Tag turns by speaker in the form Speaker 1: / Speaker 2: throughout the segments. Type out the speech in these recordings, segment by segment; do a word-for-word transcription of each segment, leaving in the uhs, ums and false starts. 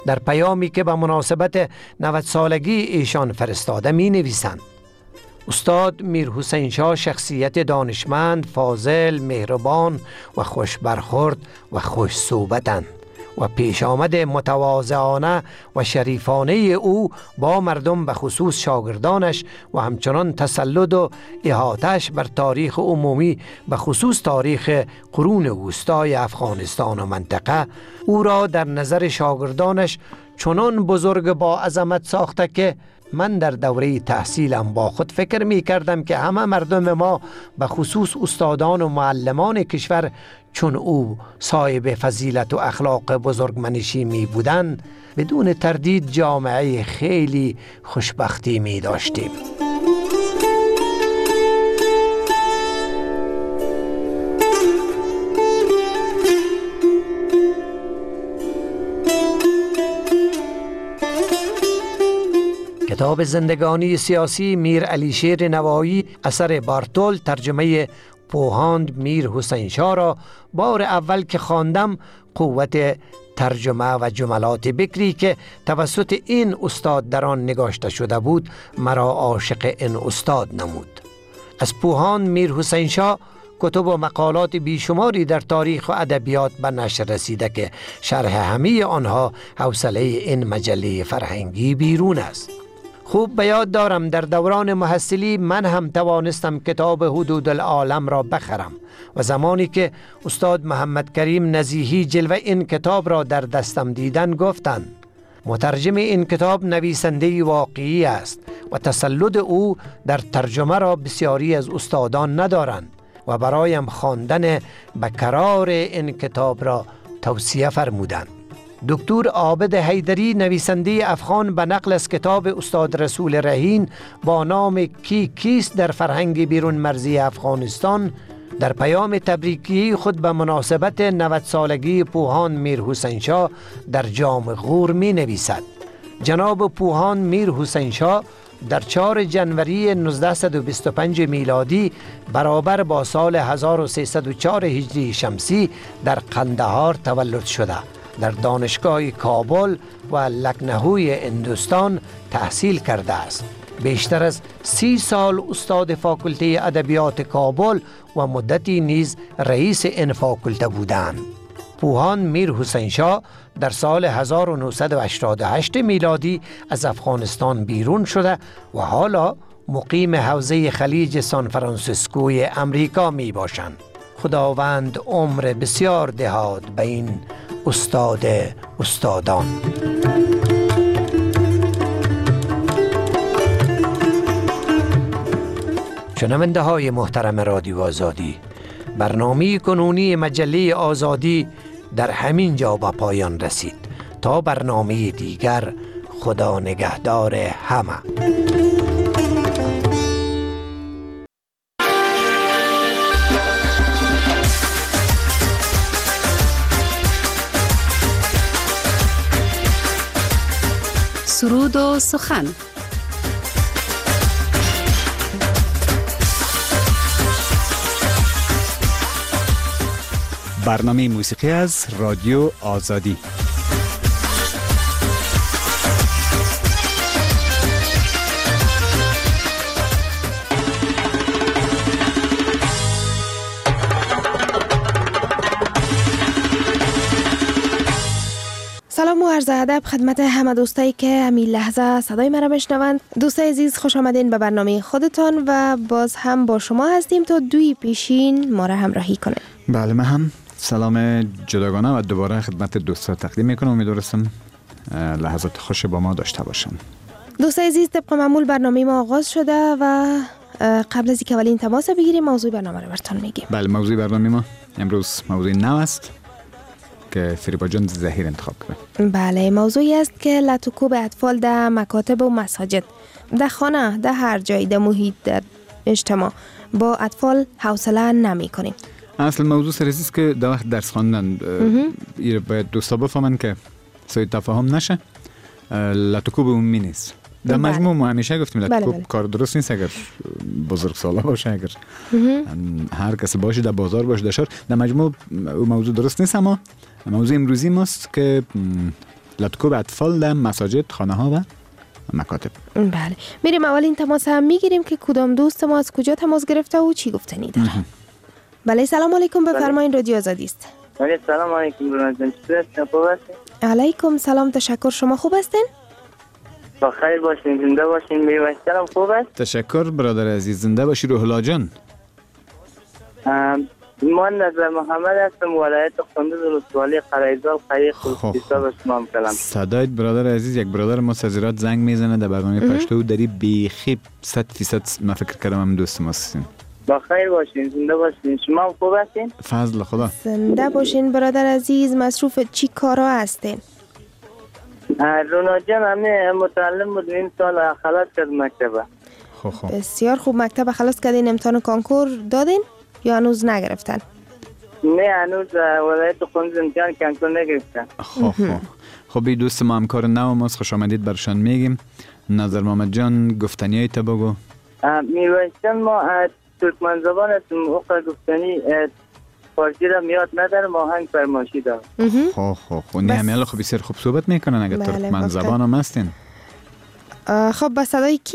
Speaker 1: در پیامی که به مناسبت نود سالگی ایشان فرستاده می نویسند: استاد میر حسین شاه شخصیت دانشمند، فاضل، مهربان و خوش برخورد و خوش صحبتند و پیش آمد متواضعانه و شریفانه او با مردم به خصوص شاگردانش و همچنان تسلط و احاطه‌اش بر تاریخ عمومی به خصوص تاریخ قرون وسطای افغانستان و منطقه او را در نظر شاگردانش چنان بزرگ با عظمت ساخته که من در دوره تحصیلم با خود فکر می کردم که همه مردم ما به خصوص استادان و معلمان کشور چون او صاحب فضیلت و اخلاق بزرگمنشی می بودند بدون تردید جامعه خیلی خوشبختی می داشتیم. کتاب زندگانی سیاسی میر علیشیر نوایی اثر بارتول ترجمه پوهاند میر حسین شاه را بار اول که خواندم قوت ترجمه و جملات بکری که توسط این استاد در آن نگاشته شده بود مرا عاشق این استاد نمود. از پوهاند میر حسین شاه کتب و مقالات بیشماری در تاریخ و ادبیات به نشر رسیده که شرح همه آنها حوصله این مجله فرهنگی بیرون است. خوب به یاد دارم در دوران محصلی من هم توانستم کتاب حدود العالم را بخرم و زمانی که استاد محمد کریم نزیهی جلوه این کتاب را در دستم دیدن گفتند مترجم این کتاب نویسنده واقعی است و تسلط او در ترجمه را بسیاری از استادان ندارند و برایم خواندن به قرار این کتاب را توصیه فرمودند. دکتر عابد حیدری نویسنده افغان به نقل از کتاب استاد رسول رهین با نام کی کیست در فرهنگ بیرون مرزی افغانستان در پیام تبریکی خود به مناسبت نود سالگی پوهاند میر حسین شاه در جام غور می نویسد: جناب پوهاند میر حسین شاه در چهارم جنوری هزار و نوزده و بیست و پنج میلادی برابر با سال هزار و سیصد و چهار هجری شمسی در قندهار تولد شده. در دانشگاه کابل و لکنهوی هندوستان تحصیل کرده است. بیشتر از سی سال استاد فاکولته ادبیات کابل و مدتی نیز رئیس این فاکولته بودند. پوهاند میر حسین شاه در سال هزار و نهصد و هشتاد و هشت میلادی از افغانستان بیرون شده و حالا مقیم حوزه خلیج سان فرانسیسکوی امریکا می باشند. خداوند عمر بسیار دهاد به این استاد استادان. شنونده های محترم رادیو آزادی، برنامه کنونی مجله آزادی در همین جا به پایان رسید. تا برنامه دیگر، خدا نگهدار همه.
Speaker 2: سرود و سخن.
Speaker 3: برنامه موسیقی از رادیو آزادی.
Speaker 4: سلام و عرض ادب خدمت همه دوستایی که همین لحظه صدای مرا بشنوند. دوستای عزیز، خوش آمدین به برنامه خودتان و باز هم با شما هستیم تا دوی پیشین ما را همراهی کنه.
Speaker 3: بله، من هم سلام جداگانه و دوباره خدمت دوستا تقدیم میکنم. امیدوارم لحظات خوش با ما داشته باشن.
Speaker 4: دوستای عزیز، طبق معمول برنامه ما آغاز شده و قبل از اینکه اولین تماس بگیریم موضوع برنامه رو براتون میگیم.
Speaker 3: بله، موضوع برنامه ما امروز موضوع نو است که فریبا جان زهیر انتخاب کرده.
Speaker 4: بله، موضوعی است که لطوکوب اطفال در مکاتب و مساجد، در خانه، در هر جای، در محیط، در اجتماع با اطفال حوصله نمی کنیم.
Speaker 3: اصل موضوع سرسی است که در وقت درس خواندن این باید دوستا بفهمن که سوی تفاهم نشه. لطوکوب عمومی نیست. در
Speaker 4: بله.
Speaker 3: مجموع ما همیشه گفتیم لطوکوب
Speaker 4: بله بله.
Speaker 3: کار درست نیست. اگر بزرگ سالا باشه، اگر هر کسی باشه، در بازار باشه، در شهر، در مجموع موضوع درست نیست. اما موضوع امروزی ماست که لاتکوب اطفال در مساجد، خانه ها و مکاتب.
Speaker 4: بله، میریم اولین تماس هم میگیریم که کدام دوست ما از کجا تماس گرفته و چی گفتنی داره. بله سلام علیکم، بفرمایید، رادیو آزادی است.
Speaker 5: بله سلام علیکم برادران، چطور خوب هستین؟
Speaker 4: علیکم سلام، تشکر، شما خوب هستین؟
Speaker 5: با خیر باشین، زنده باشین، میوهشترم خوب است؟
Speaker 3: تشکر برادر عزیز، زنده باشی روح الله جان.
Speaker 5: من نظر محمد هستم، ولایت قندوز، ولسوالی قرایزال، قریق خصوصا به شما میکنم.
Speaker 3: صدایت برادر عزیز، یک برادر ما سازیرات زنگ میزنه در برنامه پشتو داری بیخی صد فیصد من فکر کردم هم دوست ما هستین.
Speaker 5: با خیر باشین، زنده باشین، شما هم خوب هستین؟
Speaker 3: فضل خدا.
Speaker 4: زنده باشین برادر عزیز. مصروف چی کارا هستین؟
Speaker 5: رونا جان همه متعلم بود، این سال خلاص کرد مکتبه.
Speaker 3: خب خب
Speaker 4: بسیار خوب، مکتب خلاص کردین، امتحان کانکور دادین یا هنوز نگرفتن؟
Speaker 5: نه هنوز ولایت قندوز امتحان کانکور نگرفتن.
Speaker 3: خب خب خب این دوست ما همکار نو ماست، خوش آمدید برشان میگیم. نظر محمد جان گفتنی های تا بگو.
Speaker 5: میروشتن ما ترکمن زبان هستم، اوقا گفتنی فارسی را میاد ندارم، آهنگ فرماشی دارم.
Speaker 3: خب خب خب نه همه خب بسیار خوب صحبت میکنن اگر ترکمن زبان هم هستین.
Speaker 4: خب با صدای کی؟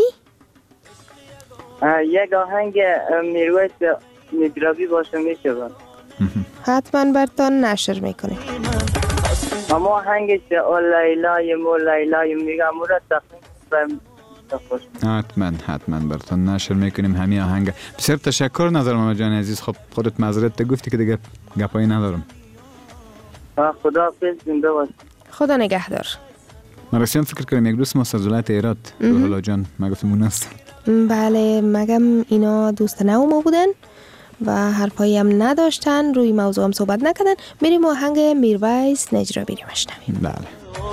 Speaker 5: یک آهنگ میرویس میدرابی باشه میشه با
Speaker 4: حتما برتان نشر میکنه.
Speaker 5: اما آهنگش او لیلای مو لیلای میگم او را تقریبا
Speaker 3: حتما حتما برتان نشر میکنیم همین آهنگ. بسیار تشکر نظر محمد جان عزیز. خب خودت معذرت گفتی که دیگه گپایی ندارم.
Speaker 5: خدا حافظ، زنده باش.
Speaker 3: خدا
Speaker 4: نگهدار.
Speaker 3: من رسیم فکر کنم یک دوست ما از ولایت هرات، روح الله جان، ما گفتم اون است.
Speaker 4: بله مگم اینا دوست نو ما بودن و حرفایی هم نداشتن، روی موضوع هم صحبت نکردن. میریم آهنگ میرویس نجرابی رو بشنویم.
Speaker 3: بله.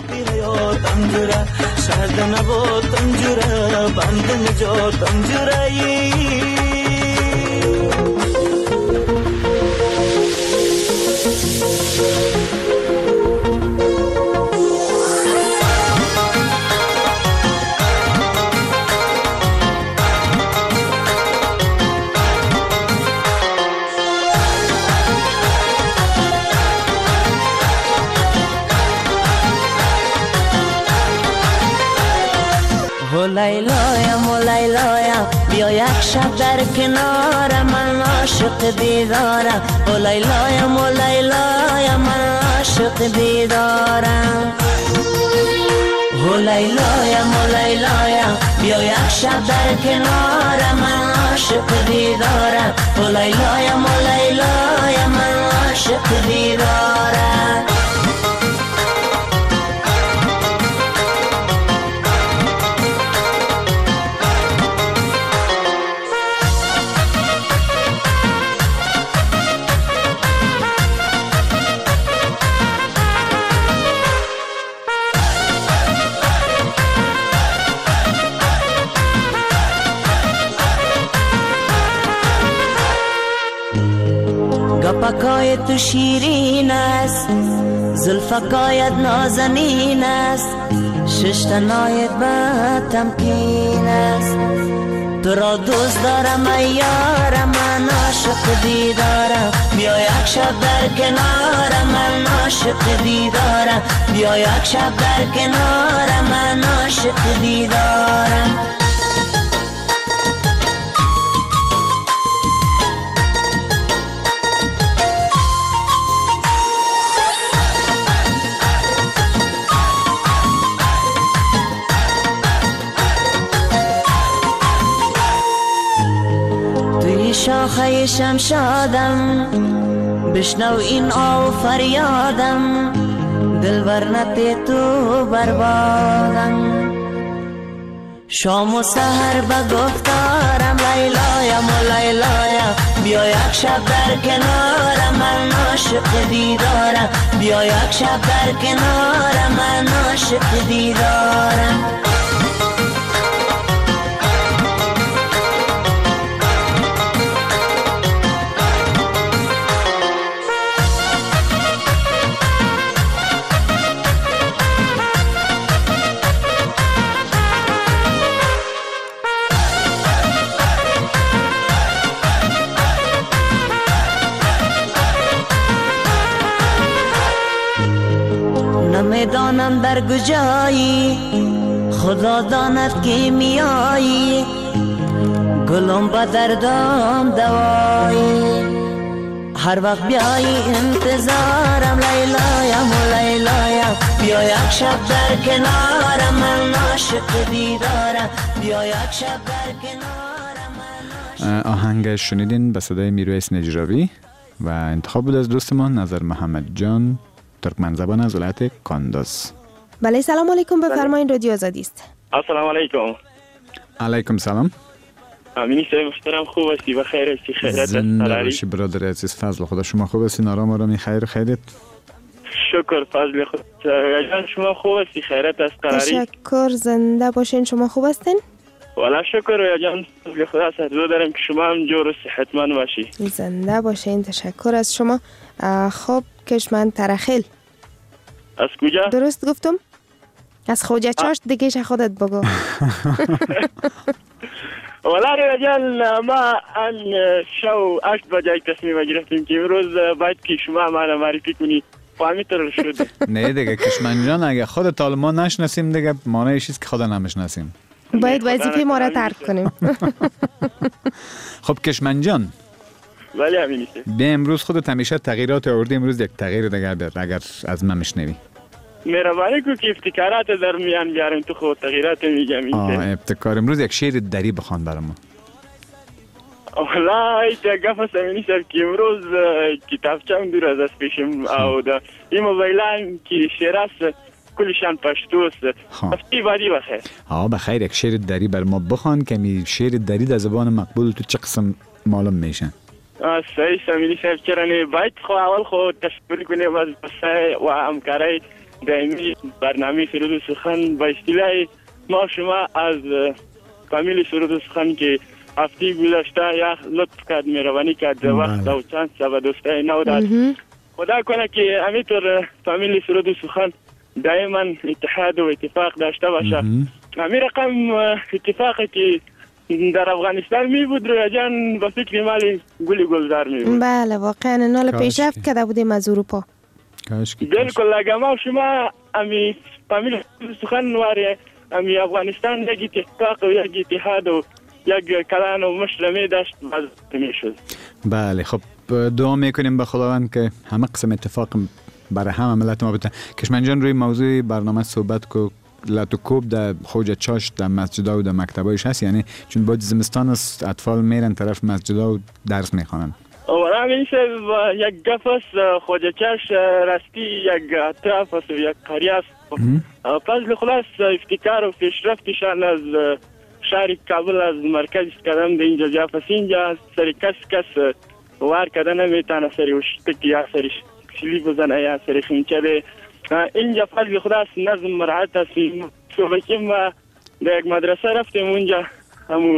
Speaker 6: لیلایا مو لیلایا بیا یک شب در کنار من، عاشق دیدارم. او لیلایا مو لیلایا من عاشق دیدارم. او لیلایا مو لیلایا بیا یک شب در کنار من، عاشق دیدارم. او لیلایا مو لیلایا من عاشق دیدارم. گپکای تو شیرین است، زلفکایت نازنین است، ششتنایت به تمکین است. تو را دوست دارم ای یارم، من عاشق دیدارم. بیا یک شب در کنارم، من عاشق دیدارم. بیا یک شب در کنارم، من عاشق دیدارم. شاخه شمشادم، بشنو این آو فریادم، دلبر نت تو بربادم. شام و سحر به گفتارم، لیلایم و لیلایم بیا یک شب در کنارم، من عاشق دیدارم. بیا یک شب در کنارم، من عاشق دیدارم. نمیدانم در کجایی، خدا داند که میایی، گلم با دردم دوایی. هر وقت بیایی انتظارم لیلایم و لیلایم، بیا یک شب در کنارم، من عاشق دیدارم، بیا یک شب در کنارم.
Speaker 3: آهنگ شنیدین به صدای میرویس نجراوی و انتخاب بود از دوستمان نظر محمد جان، ترکمن زبان از ولایت کانداز.
Speaker 4: بله سلام علیکم، بفرمایید رادیو آزادی است.
Speaker 7: السلام علیکم.
Speaker 3: علیکم سلام.
Speaker 7: امینی صاحب محترم، خوب هستی؟ بخیر هستی؟ خیرت است؟
Speaker 3: زنده باشی برادر عزیز. فضل خدا شما خوب هستین؟ آرام آرامی خیر خیرت؟
Speaker 7: شکر فضل خدا. جان شما خوب هستی؟ خیرت است؟ قراری؟
Speaker 4: تشکر، زنده باشین. شما خوب هستین؟
Speaker 7: والا شکر جان فضل خدا. سرزو دارم که شما هم جور و صحتمند باشی.
Speaker 4: زنده باشین. تشکر از شما. خب کشمن ترخیل
Speaker 7: از کجا؟
Speaker 4: درست گفتم؟ از خوجه چاشت دیگه خودت بگو.
Speaker 7: والا رجال ما ان شو هشت بجه تصمیم گرفتیم که امروز باید که شما ما معرفی کنی. فهمیتر شد؟
Speaker 3: نه دیگه کشمن جان اگه خودت حال ما نشناسیم دیگه معنی چیز که خدا نمیشناسیم.
Speaker 4: باید وظیفه ما را ترک کنیم.
Speaker 3: خب کشمن جان،
Speaker 7: ولی همین است.
Speaker 3: بیا امروز خودت همیشه تغییرات آوردی، امروز یک تغییر دیگه بیار اگر از من میشنوی.
Speaker 7: مهربانی کو که ابتکارات در میان بیاریم تو خود تغییرات میگم.
Speaker 3: آه ابتکار. امروز یک شعر دری بخوان برامون.
Speaker 7: والله ایت گفت همین است که امروز کتابچه‌ام دور از دست پیشم او دا این موبایلام که شعر است کلشان پشتو است. هفته بعدی بخیر.
Speaker 3: ها بخیر. یک شعر دری بر ما بخوان که می شعر دری در زبان مقبول تو چه قسم معلوم میشن؟
Speaker 7: صحیح سمیلی صاحب چرا نه باید خو اول خو تشکر کنیم از بسای و همکاری دائمی برنامه سرود و سخن با اصطلاح ما شما از فامیل سرود و سخن که هفته گذشته یا لطف کرد مهربانی کرد وقت و چند سبا دوستای نو داد. خدا کنه که همینطور فامیل سرود و سخن دائما اتحاد و اتفاق داشته باشه. همین رقم اتفاقی که در افغانستان می بود رویا جان با فکر مالی گلی گلزار می بود.
Speaker 4: بله واقعا نال پیشرفت کرده بودیم از اروپا.
Speaker 7: بالکل اگه ما شما امی فامیل سخن واره امی افغانستان یک اتفاق و یک اتحاد و یک کلان و مشرمه داشت باز می شد.
Speaker 3: بله خب دعا میکنیم به خداوند که همه قسم اتفاق برای همه ملت ما بده. کشمن جان روی موضوع برنامه صحبت کو لاتوکوب در خوجه چاش در مسجدها و در مکتبایش هست، یعنی چون بعد زمستان است اطفال میرن طرف مسجدها و درس میخوانن.
Speaker 7: اولا میشه یک گفت خوجه چاش راستی یک اطراف است و یک قریه است. پس خلاص افتکار و پیشرفتشان از شهر کابل از مرکز کردن در اینجا جا پس اینجا سری کس کس وار کردن نمیتانه سری وشتک یا سری شلی بزنه یا سری خیمچه ده. اینجا فضل خدا نظم مراحت است. صبحیم و در یک مدرسه رفتیم اونجا همون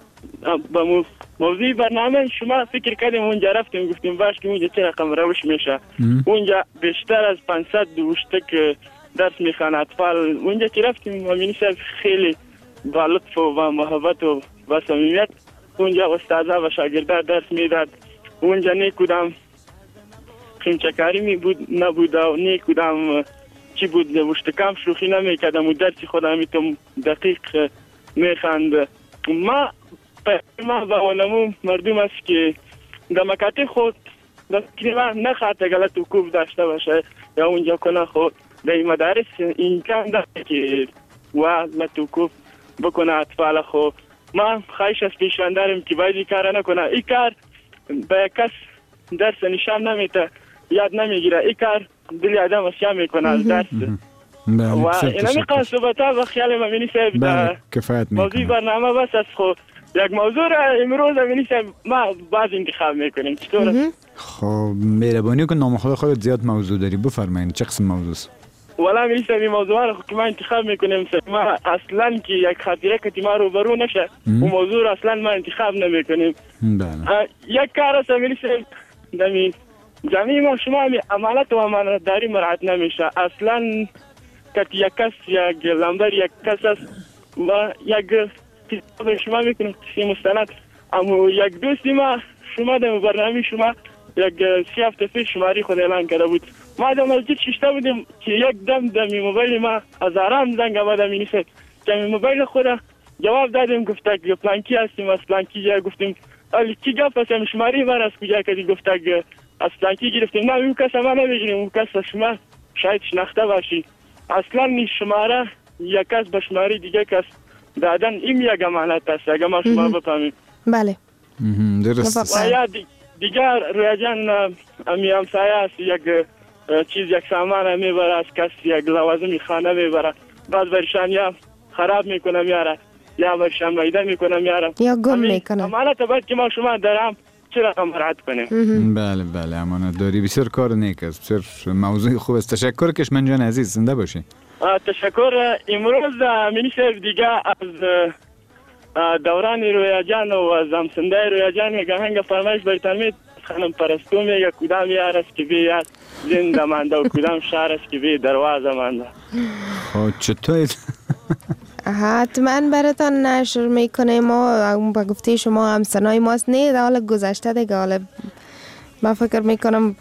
Speaker 7: با موضوع برنامه شما فکر کردیم اونجا رفتیم گفتیم باش که اونجا چه رقم روش میشه. اونجا بیشتر از پانصد وشتک درس میخوان اطفال. اونجا که رفتیم امینی صاحب خیلی با لطف و با محبت و با صمیمیت اونجا استادا و شاگردا درس میداد. اونجا نه کدام خیمچه‌کاری می بود نبود و نه کدام چی بود وشتکام شوخی نمیکردم و درسی خودم میتونم دقیق میخواند. ما ما با علمو مردم است که در مکاتب خود دستگیری نخواهد غلط و کوب داشته باشه یا اونجا کنه خود در مدارس امکان داره که و لطوکوب بکنه اطفال خود. ما خواهش از پیشوان داریم که باید این کار نکنه. این کار به کس درس نشان نمیده یاد نمیگیره. این کار دل آدم اسیا میکنه از درس و اینمی قصبتا و خیال ما منی صاحب در موضوع برنامه بس از خود یک موضوع را امروز منی صاحب ما باز انتخاب میکنیم. چطور؟
Speaker 3: خب مهربانی کن نام خدا خودت زیاد موضوع داری بفرمایین چه قسم موضوع است؟
Speaker 7: والا منی صاحب موضوع را که ما انتخاب میکنیم ما اصلا که یک خاطره که ما رو برو نشه و موضوع را اصلا ما انتخاب نمیکنیم.
Speaker 3: بله
Speaker 7: یک کار است منی صاحب دمی جمعی ما شما می امانت و امانتداری مراعات نمیشه اصلا که یک کس یک لمبر یک کس است و یک کتاب شما میکنیم کسی مستند اما یک دوستی ما شما در برنامه شما یک سی هفته پیش شماری خود اعلان کرده بود ما در مسجد شیشته بودیم که یک دم در می موبایل ما از آرام زنگ آمد می نیست که می موبایل خود جواب دادیم گفته که پلانکی هستیم از پلانکی جا گفتیم ولی کی گفت است شماری من از کجا کردی گفته که از پلانکی گرفتیم نه اون کس ما نمیگیریم اون کس شما شاید شناخته باشی اصلا این شماره یک کس به شماره دیگه کس دادن این یک امانت است اگه ما شما بفهمیم.
Speaker 4: بله
Speaker 3: درست.
Speaker 7: و یا دیگر رویا جان امی همسایه است یک چیز یک سامان میبره از کس یک لوازمی خانه میبره بعد برشان یا خراب میکنه میاره یا برشان میده میکنه میاره
Speaker 4: یا گم میکنه.
Speaker 7: امانت باید که ما شما درام چرا مراعات کنیم.
Speaker 3: بله بله امانت داری بسیار کار نیک است، بسیار موضوع خوب است. تشکر کشمن جان عزیز، زنده باشی.
Speaker 7: تشکر. امروز منیسر دیگه از دوران رویا جان و از همسنده رویا جان میگه هنگ فرمایش برتانمید خانم پرستو میگه کدام یار است که بیاد زنده مانده و کدام شهر است که بی دروازه مانده.
Speaker 3: خب چطور؟
Speaker 4: حتما براتان نشر میکنه. ما با گفته شما همسنای ماست نه حالا گذشته دیگه. حالا من فکر میکنم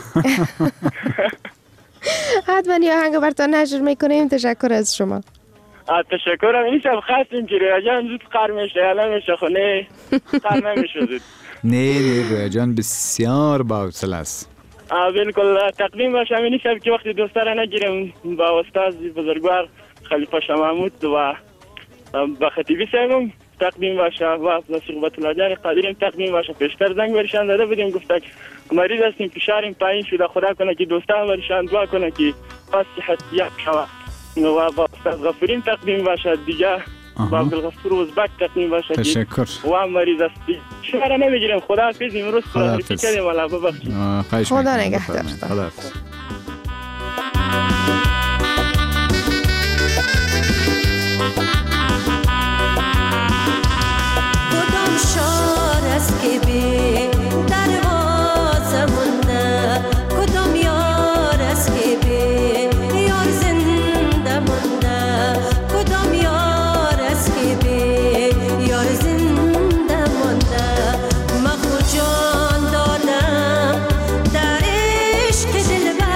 Speaker 4: حتما یا هنگ براتان نشر میکنیم. تشکر از شما.
Speaker 7: تشکر. این شب خواستیم که رویا جان زود قر میشه یا نمیشه خو نه قر نمیشه زود.
Speaker 3: نه نه رویا جان بسیار باوصله است.
Speaker 7: بالکل تقدیم باشه. این شب که وقتی دوستا را نگیرم با استاد بزرگوار خلیفه شاه محمود و با خطیبی صاحبم تقدیم باشه و نصیب الله جان قادریم تقدیم باشه. پیشتر زنگ برشان داده بودیم گفته مریض هستیم فشاریم پایین شده خدا کنه که دوستا برشان دعا کنه که پس صحت یک شوه و با استاد غفورین تقدیم باشه دیگه با عبدالغفور وزبک تقدیم باشه.
Speaker 3: تشکر.
Speaker 7: و مریض هستی شما را نمیگیرم. خدا حافظ. امروز خداحافظی کردیم الله ببخشید.
Speaker 4: خدا نگهدار.
Speaker 3: خدا حافظ.
Speaker 8: کدام شار است که بی دروازه مونده کدام یار است که بی یار زنده مونده کدام یار است که بی یار زنده مونده من خود جان دادم در عشق دلبر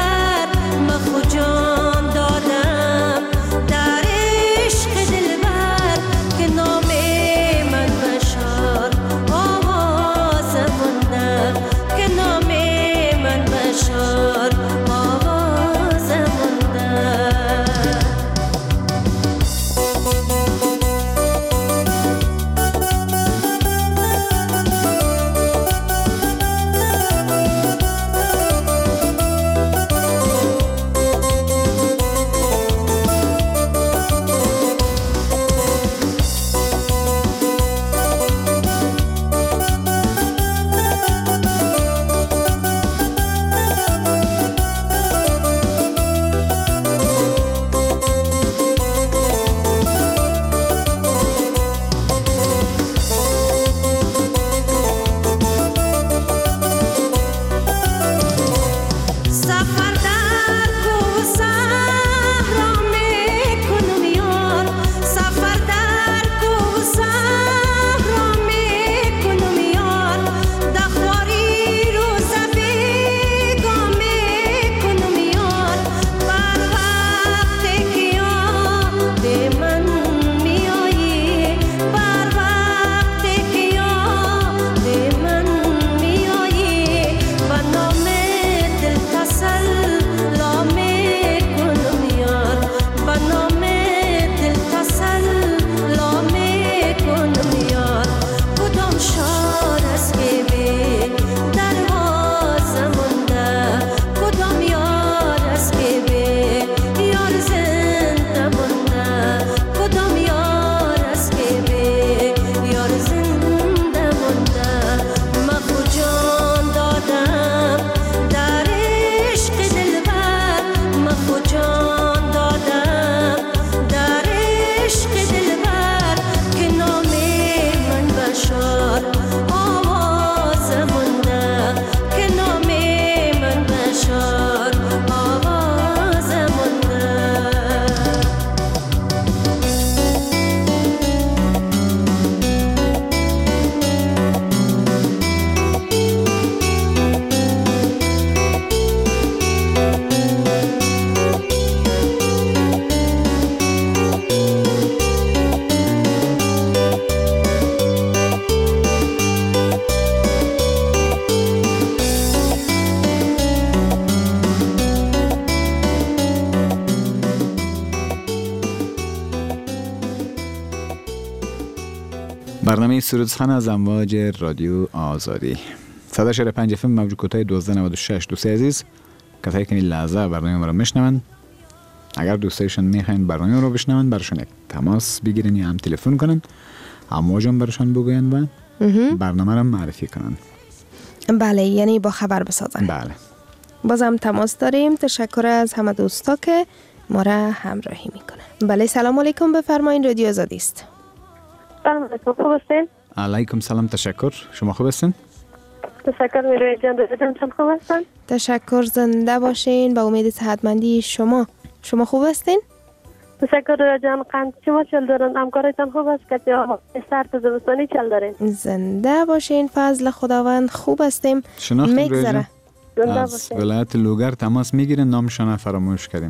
Speaker 3: برنامه سرود سخن از امواج رادیو آزادی صدا شهر پنج اف ام موج کوتاه دوازده نود و شش. دوستای عزیز، کسایی که این لحظه برنامه ما رو میشنون، اگر دوستایشون میخواین برنامه رو بشنون، برشون یک تماس بگیرین یا هم تلفن کنن، امواجم برشون بگوین و برنامه رو معرفی کنن.
Speaker 4: بله، یعنی با خبر بسازن.
Speaker 3: بله.
Speaker 4: بازم تماس داریم. تشکر از همه دوستا که ما را همراهی میکنن. بله، سلام علیکم، بفرمایین، رادیو آزادی است.
Speaker 9: سلام علیکم، خوب هستین؟
Speaker 3: علیکم سلام، تشکر. شما خوب هستین؟
Speaker 9: تشکر میروی جان، جان خوب هستن؟
Speaker 4: تشکر، زنده باشین. با امید صحتمندی شما. شما خوب هستین؟
Speaker 9: تشکر جان. قند شما چل دارن؟ همکارتان خوب است که سرد زمستانی چل دارین؟
Speaker 4: زنده باشین، فضل خداوند خوب هستیم.
Speaker 3: میگذره. از ولایت لوگر تماس میگیرن، نامشان فراموش کردیم.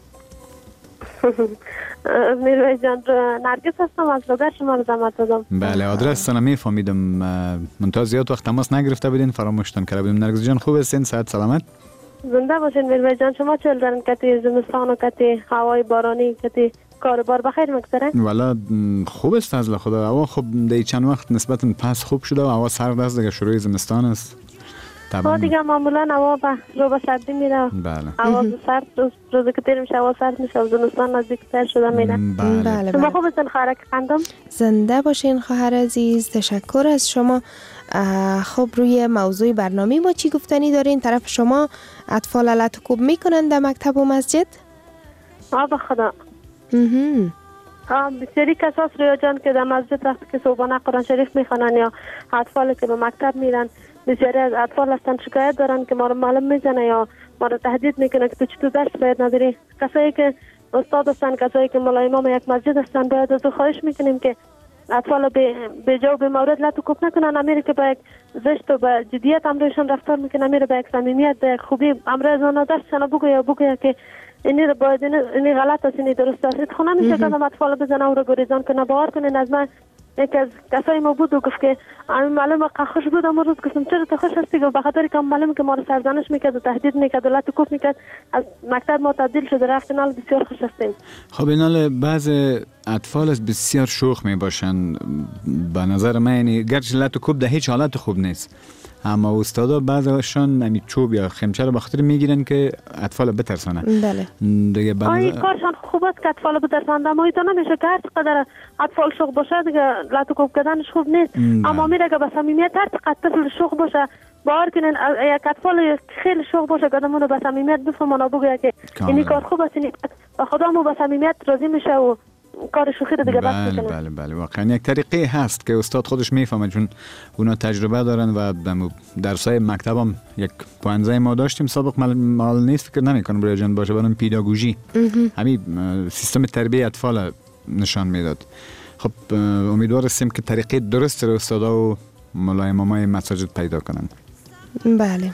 Speaker 9: میروی جان، نرگس هستم از لوگر، شما رو زحمت دادم.
Speaker 3: بله، آدرس تان میفهمیدم، منتها زیاد وقت تماس نگرفته بودین، فراموشتان کرده بودیم. نرگس جان خوب هستین؟ صحت سلامت؟
Speaker 9: زنده باشین میروی جان. شما چل دارن؟ کتی زمستان و کتی هوای بارانی، کتی کاربار بخیر میگذره؟
Speaker 3: والا خوب است از خدا. هوا خب دی چند وقت نسبتا پس خوب شده و هوا سرد است دیگه، شروع زمستان است.
Speaker 9: با دیگه معمولا هوا به رو به سردی میره.
Speaker 3: بله.
Speaker 9: هوا سرد روز روزی که تیر میشه هوا سرد میشه و زمستان نزدیکتر شده میره.
Speaker 3: بله.
Speaker 4: بله.
Speaker 9: شما خوب هستین خواهرک قندم؟
Speaker 4: زنده باشین خواهر عزیز، تشکر از شما. خب روی موضوع برنامه ما چی گفتنی دارین؟ طرف شما اطفال لط و کوب میکنن در مکتب و مسجد؟
Speaker 9: آه به خدا. بسیاری کساس رویا جان که در مسجد وقتی که صبحانه قرآن شریف میخوانن یا اطفال که به مکتب میرن، بسیاری از اطفال هستن شکایت دارن که ما رو معلم میزنه یا ما رو تهدید میکنه که تو چطور درس باید نداری. کسایی که استاد هستن، کسایی که مولای امام یک مسجد هستن، باید از او خواهش میکنیم که اطفال به جا و به مورد لط و کوب نکنن. امیره که با یک زشت و با جدیت امرویشان رفتار میکنه، امیره با یک صمیمیت، با یک خوبی امروی از آن درسشان بگویا بگویا که اینی رو باید اینی غلط است، اینی درست است. خونه میشه که اطفال بزنه و رو گریزان کنه. باور کنین از من یک از کسای ما بود و گفت که معلم که خوش بود، اما روز گفتم چرا تو خوش هستی؟ به خاطر که معلم که ما رو سرزنش میکرد و تهدید میکرد و لط و کوب میکرد، از مکتب ما تبدیل شده رفتیم. حال بسیار خوش هستیم.
Speaker 3: خب اینال بعض اطفال از بسیار شوخ میباشن به نظر من، یعنی گرچه لط و کوب در هیچ حالت خوب نیست، اما استادا بعضیشون همین چوب یا خمچه رو به خاطر میگیرن که اطفال بترسانه.
Speaker 4: بله.
Speaker 3: دیگه بعد
Speaker 9: این کارشان خوب است که اطفال بترسانه، اما اینا نمیشه که هر چقدر اطفال شوخ باشه دیگه لط و کوب کردنش خوب نیست. اما میره که به صمیمیت هر چقدر طفل شوخ باشه، باور کنین یک اطفال خیلی شوخ باشه که آدمونو به صمیمیت بفهمونه بگه که این کار خوب است، این به خودمو به صمیمیت راضی میشه و کار شوخی رو دیگه بس
Speaker 3: بله
Speaker 9: میکنه.
Speaker 3: بله بله واقعا یک طریقه هست که استاد خودش میفهمه، چون اونا تجربه دارن و درسای مکتب هم یک پوانزه ما داشتیم سابق، مال نیست فکر نمی کنم برای جان باشه، برای پیداگوژی همین سیستم تربیت اطفال نشان میداد. خب امیدوار هستیم که طریقه درست رو استادا و مولای امامای مساجد پیدا کنن.
Speaker 4: بله.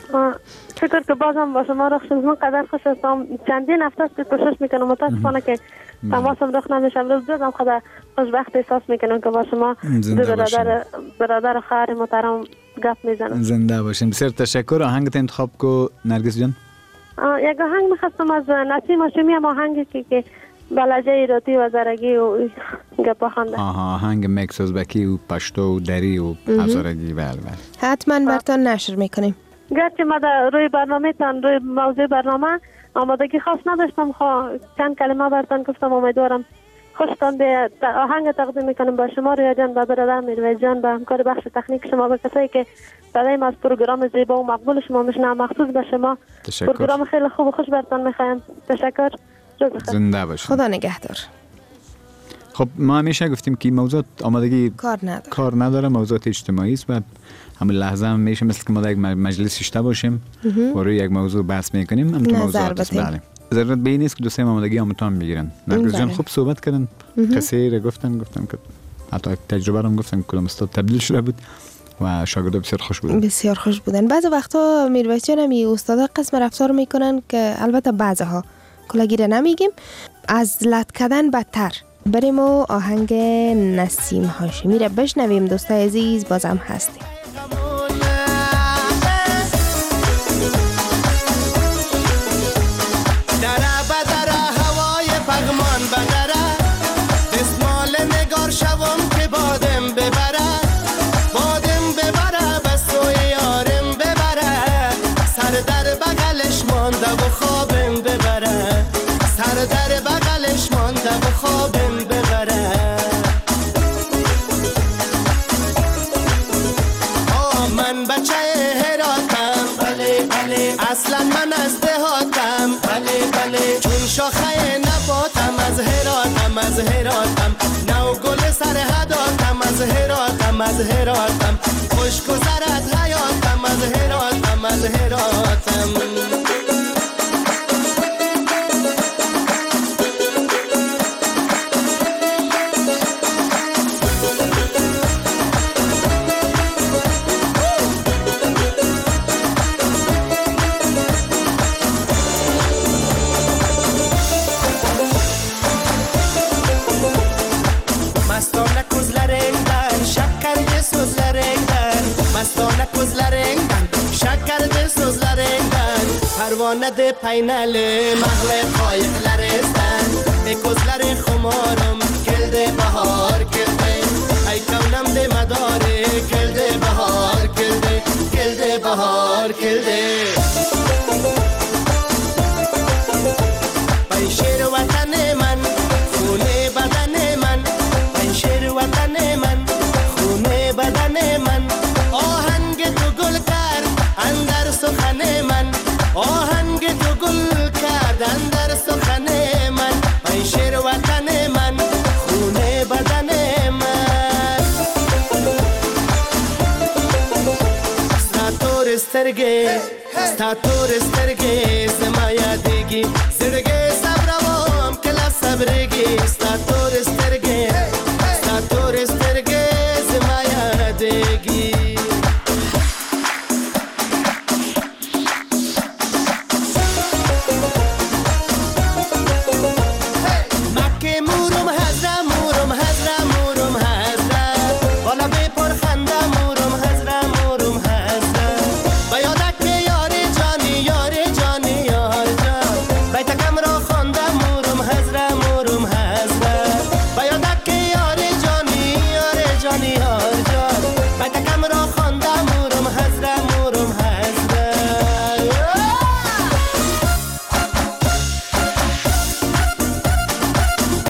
Speaker 9: فکر که بازم با شما رخ شدم قدر خوش هستم. چندین هفته است که کوشش میکنم، متاسفانه که تماسم رخ نمیشم. روز دوزم خدا خوشبخت احساس میکنم که با شما دو برادر برادر و خواهر محترم گپ میزنم.
Speaker 3: زنده باشین. بسیار تشکر. آهنگت انتخاب کو نرگس جان؟
Speaker 9: یک آهنگ میخواستم از نسیم هاشمی، هم آهنگی که که بلجه ایراتی و زرگی و گپ خوانده.
Speaker 3: آها، آهنگ میکس ازبکی و پشتو و دری و هزارگی. بله بله
Speaker 4: حتما براتون نشر میکنیم.
Speaker 9: گرچه ما در روی برنامه تان روی موضوع برنامه آمادگی خاص نداشتم، خواه چند کلمه براتون گفتم، امیدوارم خوشتان به آهنگ تقدیم میکنم با شما رویا جان، با برادر میروی جان، با همکار بخش تکنیک شما، به کسایی که صدایم از پروگرام زیبا و مقبول شما میشنم، مخصوص به شما.
Speaker 3: تشکر.
Speaker 9: پروگرام خیلی خوب و خوش براتون میخوایم. تشکر.
Speaker 3: زنده باشین.
Speaker 4: خدا نگهدار.
Speaker 3: خب ما همیشه گفتیم که موضوع آمادگی
Speaker 4: کار نداره
Speaker 3: کار نداره موضوعات اجتماعی است و همون لحظه هم میشه مثل که ما در یک مجلس ششته باشیم و روی یک موضوع بحث میکنیم. هم تو موضوعات است. بله. ضرورت به این نیست که دوستای آمادگی آموزان میگیرن. نرگس جان خوب صحبت کردن، قصه رو گفتن گفتن که حتی تجربه رو گفتن کدام استاد تبدیل شده بود و شاگردا بسیار خوش بودن.
Speaker 4: بسیار خوش بودن. بعضی وقتا میرویس جان هم استادا قسم رفتار میکنن که البته بعضها کلاگیره نمیگیم، از لط کردن بدتر. بریم و آهنگ نسیم هاشمی را بشنویم. دوستای عزیز بازم هستیم.
Speaker 10: دره بدره هوای پغمان بدره، اسمال نگار شوم که بادم ببره، آدم ببره. آه من بچه هراتم، بله بله، اصلا من از دهاتم، بله بله، چون شاخه نباتم، از هراتم از هراتم، نو گل سرحداتم، از هراتم از هراتم، خوش گذرد حیاتم، از هراتم از هراتم. مستانه کزلرنگن شکر ده سوزلرنگن، مستانه کزلرنگن شکر ده سوزلرنگن، پروانه ده پینل محل قایق لرستن، به کزلر خمارم کلده بهار کلده، ای کونم ده مداره کلده بهار کلده، کلده بهار کلده. پای شیر وطن من خونه بدن من، شیر وطن من خونه بدن من، آهنگ تو گل کرد اندر سخن من، آهنگ تو گل کرد اندر سخن من، ای شیر وطن من خونه بدن من. ستاتور استرگه ستاتور استرگه زما یادگی زرگه صبروام کلا صبرگی،